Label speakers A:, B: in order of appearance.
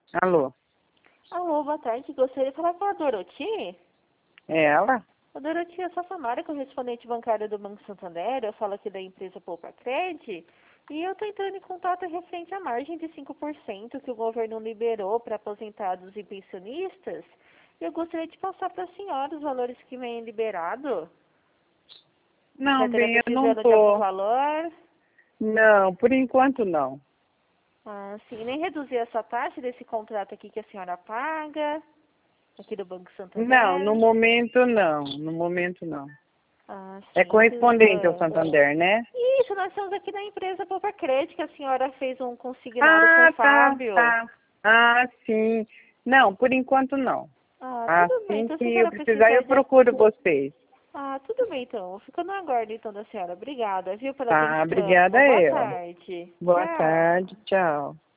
A: Alô?
B: Alô, boa tarde. Gostaria de falar com a Doroti.
A: É ela?
B: A Doroti, eu sou a Samara, correspondente bancária do Banco Santander. Eu falo aqui da empresa Poupa Cred. E eu estou entrando em contato referente à margem de 5% que o governo liberou para aposentados e pensionistas. E eu gostaria de passar para a senhora os valores que vem liberado. A senhora
A: Não,
B: estaria
A: bem, eu não
B: precisando de algum
A: tô.
B: valor?
A: Não, por enquanto não.
B: Ah, sim. Nem reduzir essa taxa desse contrato aqui que a senhora paga, aqui do Banco
A: Não, no
B: Santander.
A: momento não. No momento não.
B: Ah,
A: É
B: sim,
A: correspondente ao
B: tudo.
A: Santander, né?
B: Isso, nós estamos aqui da empresa Poupa Cred, que a senhora fez um consignado com o
A: Ah, tá,
B: Fábio.
A: tá. Ah, sim. Não, por enquanto não.
B: Ah, tudo bem.
A: Assim
B: Então,
A: que
B: se a
A: eu
B: senhora
A: precisar,
B: precisar
A: eu
B: de...
A: procuro vocês.
B: Ah, tudo bem, então. Fica no aguardo, então, da senhora. Obrigada, viu, pela
A: Tá,
B: atenção.
A: obrigada
B: Uma boa
A: eu.
B: tarde.
A: Boa
B: Tchau.
A: tarde, tchau.